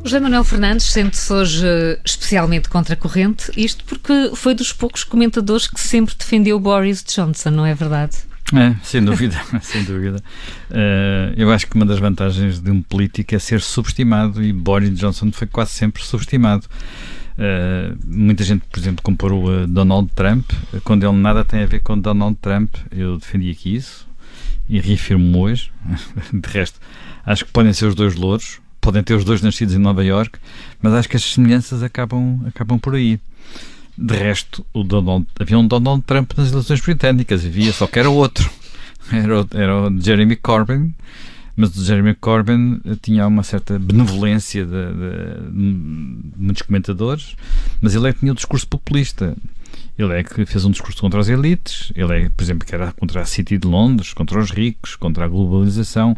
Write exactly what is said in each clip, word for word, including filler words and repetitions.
José Manuel Fernandes sente-se hoje especialmente contracorrente, isto porque foi dos poucos comentadores que sempre defendeu Boris Johnson, não é verdade? É, sem dúvida, sem dúvida. Uh, eu acho que uma das vantagens de um político é ser subestimado, e Boris Johnson foi quase sempre subestimado. Uh, muita gente, por exemplo, comparou uh, Donald Trump, quando ele nada tem a ver com Donald Trump. Eu defendi aqui isso e reafirmo hoje. De resto, acho que podem ser os dois louros, podem ter os dois nascidos em Nova Iorque, mas acho que as semelhanças acabam, acabam por aí. De resto, o Donald, havia um Donald Trump nas eleições britânicas, havia, só que era outro. Era o, era o Jeremy Corbyn, mas o Jeremy Corbyn tinha uma certa benevolência de, de, de muitos comentadores, mas ele é que tinha o discurso populista. Ele é que fez um discurso contra as elites, ele é, por exemplo, que era contra a City de Londres, contra os ricos, contra a globalização,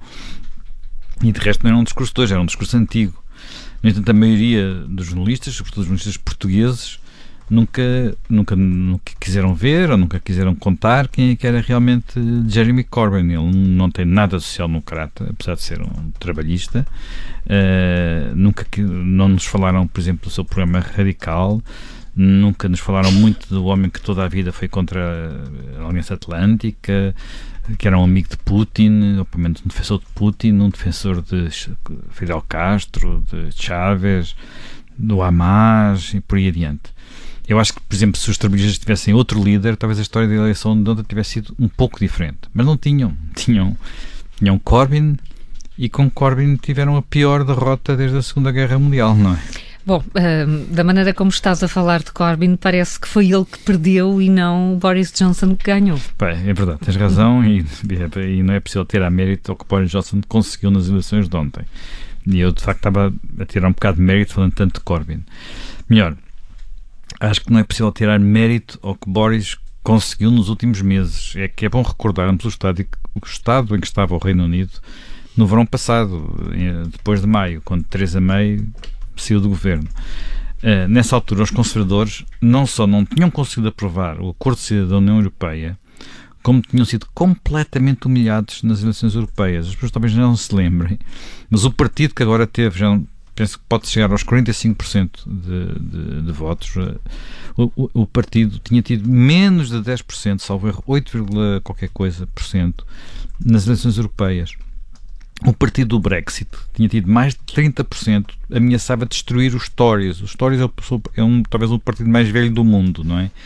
e de resto não era um discurso de hoje, era um discurso antigo. No entanto, a maioria dos jornalistas, sobretudo os jornalistas portugueses, Nunca, nunca, nunca quiseram ver ou nunca quiseram contar quem é que era realmente Jeremy Corbyn. Ele não tem nada de social-democrata, apesar de ser um trabalhista. Uh, nunca não nos falaram, por exemplo, do seu programa radical. Nunca nos falaram muito do homem que toda a vida foi contra a Aliança Atlântica, que era um amigo de Putin, ou pelo menos um defensor de Putin, um defensor de Fidel Castro, de Chávez, do Hamas e por aí adiante. Eu acho que, por exemplo, se os trabalhistas tivessem outro líder, talvez a história da eleição de ontem tivesse sido um pouco diferente. Mas não tinham. Tinham, tinham Corbyn, e com Corbyn tiveram a pior derrota desde a Segunda Guerra Mundial, não é? Bom, uh, da maneira como estás a falar de Corbyn, parece que foi ele que perdeu e não Boris Johnson que ganhou. Bem, é verdade, tens razão, e, e não é possível tirar mérito ao que Boris Johnson conseguiu nas eleições de ontem. E eu, de facto, estava a tirar um bocado de mérito falando tanto de Corbyn. Melhor, acho que não é possível tirar mérito ao que Boris conseguiu nos últimos meses. É que é bom recordarmos o estado, o estado em que estava o Reino Unido no verão passado, depois de maio, quando Theresa May saiu do governo. Uh, nessa altura, os conservadores não só não tinham conseguido aprovar o Acordo de Saída da União Europeia, como tinham sido completamente humilhados nas eleições europeias. As pessoas talvez não se lembrem, mas o partido que agora teve, já penso que pode chegar aos quarenta e cinco por cento de, de, de votos, o, o, o partido tinha tido menos de dez por cento, salvo erro, oito, qualquer coisa por cento, nas eleições europeias. O partido do Brexit tinha tido mais de trinta por cento, ameaçava destruir os Tories. Os Tories é um, talvez o partido mais velho do mundo, não é?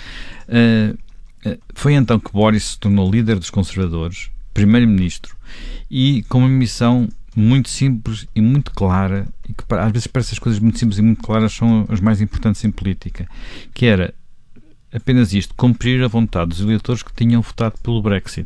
Uh, foi então que Boris se tornou líder dos conservadores, primeiro-ministro, e com uma missão muito simples e muito clara, e que às vezes parece que as coisas muito simples e muito claras são as mais importantes em política, que era apenas isto: cumprir a vontade dos eleitores que tinham votado pelo Brexit.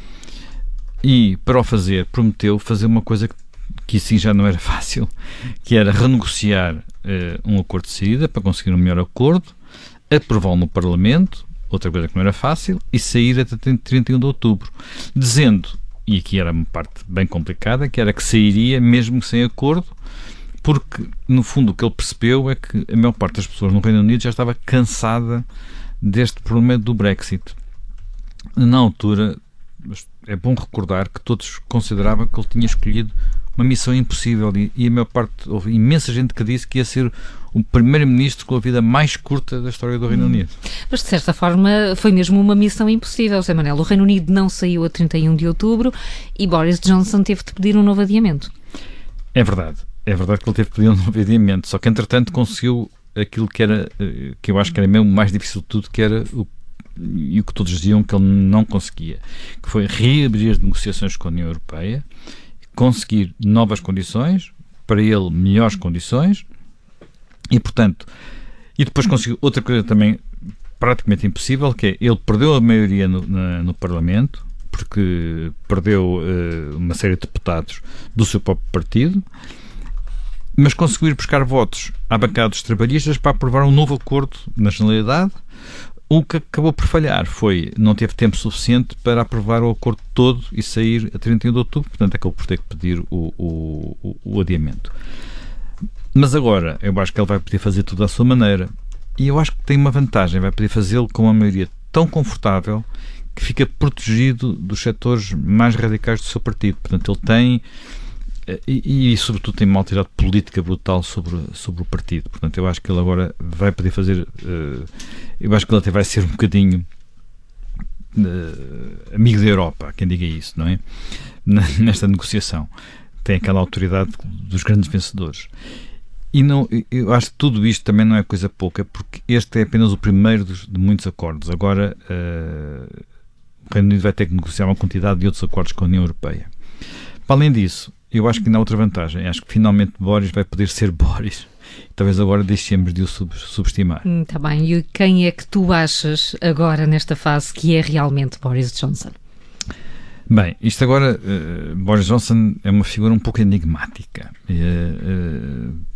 E, para o fazer, prometeu fazer uma coisa que, que assim já não era fácil, que era renegociar uh, um acordo de saída para conseguir um melhor acordo, aprová-lo no Parlamento, outra coisa que não era fácil, e sair até trinta e um de outubro, dizendo, e aqui era uma parte bem complicada, que era que sairia mesmo sem acordo, porque, no fundo, o que ele percebeu é que a maior parte das pessoas no Reino Unido já estava cansada deste problema do Brexit. Na altura, é bom recordar que todos consideravam que ele tinha escolhido uma missão impossível, e, e a maior parte, houve imensa gente que disse que ia ser o primeiro-ministro com a vida mais curta da história do Reino Unido. Mas, de certa forma, foi mesmo uma missão impossível, Zé Manuel. O Reino Unido não saiu a trinta e um de outubro e Boris Johnson teve de pedir um novo adiamento. É verdade. É verdade que ele teve de pedir um novo adiamento, só que, entretanto, conseguiu aquilo que era, que eu acho que era mesmo o mais difícil de tudo, que era o e o que todos diziam que ele não conseguia, que foi reabrir as negociações com a União Europeia, conseguir novas condições, para ele melhores condições, e portanto, e depois conseguiu outra coisa também praticamente impossível, que é, ele perdeu a maioria no, na, no Parlamento, porque perdeu uh, uma série de deputados do seu próprio partido, mas conseguiu ir buscar votos à bancada dos trabalhistas para aprovar um novo acordo na Generalidade. O que acabou por falhar foi, não teve tempo suficiente para aprovar o acordo todo e sair a trinta e um de outubro, portanto acabou por ter que pedir o, o, o, o adiamento. Mas agora, eu acho que ele vai poder fazer tudo à sua maneira, e eu acho que tem uma vantagem, vai poder fazê-lo com uma maioria tão confortável que fica protegido dos setores mais radicais do seu partido. Portanto, ele tem e, e, sobretudo, tem uma autoridade política brutal sobre, sobre o partido. Portanto, eu acho que ele agora vai poder fazer... Uh, eu acho que ele até vai ser um bocadinho uh, amigo da Europa, há quem diga isso, não é? Nesta negociação. Tem aquela autoridade dos grandes vencedores. E não, eu acho que tudo isto também não é coisa pouca, porque este é apenas o primeiro dos, de muitos acordos. Agora, uh, o Reino Unido vai ter que negociar uma quantidade de outros acordos com a União Europeia. Para além disso, eu acho que ainda há outra vantagem. Acho que finalmente Boris vai poder ser Boris. Talvez agora deixemos de o sub, subestimar. Está hum, bem. E quem é que tu achas agora, nesta fase, que é realmente Boris Johnson? Bem, isto agora, uh, Boris Johnson é uma figura um pouco enigmática. Uh, uh,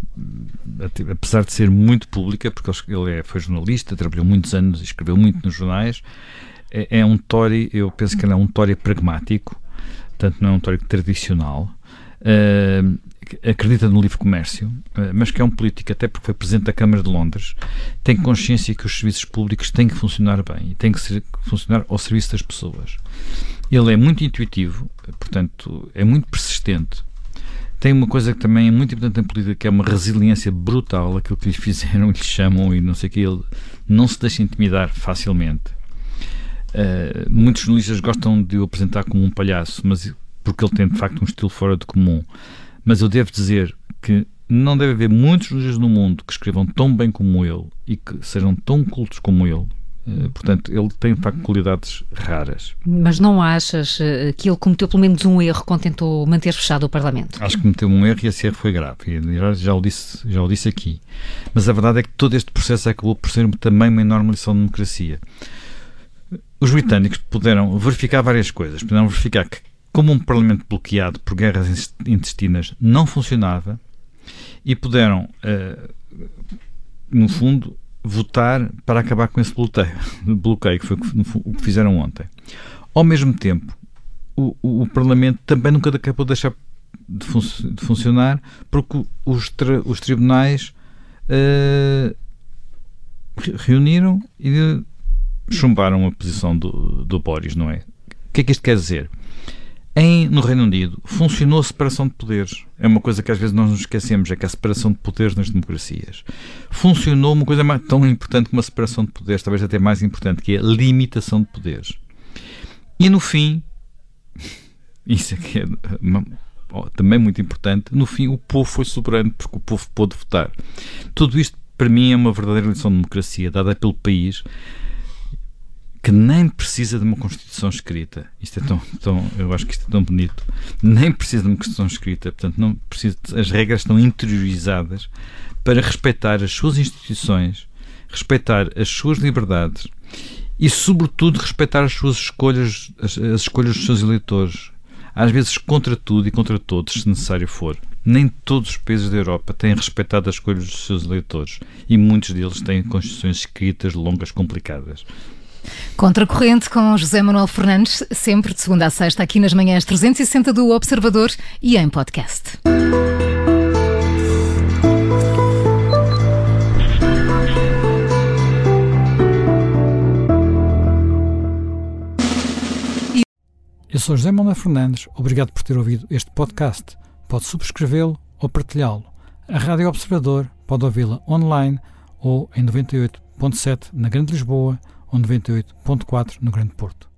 apesar de ser muito pública, porque ele é, foi jornalista, trabalhou muitos anos e escreveu muito nos jornais, é, é um Tory, eu penso que ele é um Tory pragmático, portanto não é um Tory tradicional, uh, acredita no livre comércio, uh, mas que é um político, até porque foi presidente da Câmara de Londres, tem consciência que os serviços públicos têm que funcionar bem e têm que ser, funcionar ao serviço das pessoas. Ele é muito intuitivo, portanto é muito persistente. Tem uma coisa que também é muito importante em política, que é uma resiliência brutal, aquilo que lhe fizeram, lhe chamam e não sei o que, ele não se deixa intimidar facilmente. Uh, muitos jornalistas gostam de o apresentar como um palhaço, mas, porque ele tem de facto um estilo fora do comum. Mas eu devo dizer que não deve haver muitos jornalistas no mundo que escrevam tão bem como ele e que sejam tão cultos como ele. Uh, portanto, ele tem de facto qualidades raras. Mas não achas uh, que ele cometeu pelo menos um erro quando tentou manter fechado o Parlamento? Acho que cometeu um erro e esse erro foi grave. E já, já, o disse, já o disse aqui. Mas a verdade é que todo este processo acabou por ser também uma enorme lição de democracia. Os britânicos puderam verificar várias coisas. Puderam verificar que, como um Parlamento bloqueado por guerras intestinas não funcionava, e puderam, uh, no fundo, votar para acabar com esse bloqueio, bloqueio que foi o que fizeram ontem. Ao mesmo tempo, o, o, o Parlamento também nunca acabou de deixar de, fun de funcionar, porque os, tra os tribunais uh, reuniram e chumbaram a posição do, do Boris, não é? O que é que isto quer dizer? Em, no Reino Unido funcionou a separação de poderes. É uma coisa que às vezes nós nos esquecemos, é que a separação de poderes nas democracias. Funcionou uma coisa mais, tão importante como a separação de poderes, talvez até mais importante, que é a limitação de poderes. E no fim, isso é que é uma, oh, também muito importante, no fim o povo foi soberano porque o povo pôde votar. Tudo isto para mim é uma verdadeira lição de democracia, dada pelo país, que nem precisa de uma Constituição escrita. Isto é tão, tão, eu acho que isto é tão bonito. Nem precisa de uma Constituição escrita, portanto, não precisa, as regras estão interiorizadas para respeitar as suas instituições, respeitar as suas liberdades e, sobretudo, respeitar as suas escolhas, as, as escolhas dos seus eleitores. Às vezes, contra tudo e contra todos, se necessário for. Nem todos os países da Europa têm respeitado as escolhas dos seus eleitores e muitos deles têm Constituições escritas, longas, complicadas. Contracorrente com José Manuel Fernandes, sempre de segunda a sexta, aqui nas manhãs trezentos e sessenta do Observador e em podcast. Eu sou José Manuel Fernandes, obrigado por ter ouvido este podcast. Pode subscrevê-lo ou partilhá-lo. A Rádio Observador pode ouvi-la online ou em noventa e oito ponto sete na Grande Lisboa ou noventa e oito ponto quatro no Grande Porto.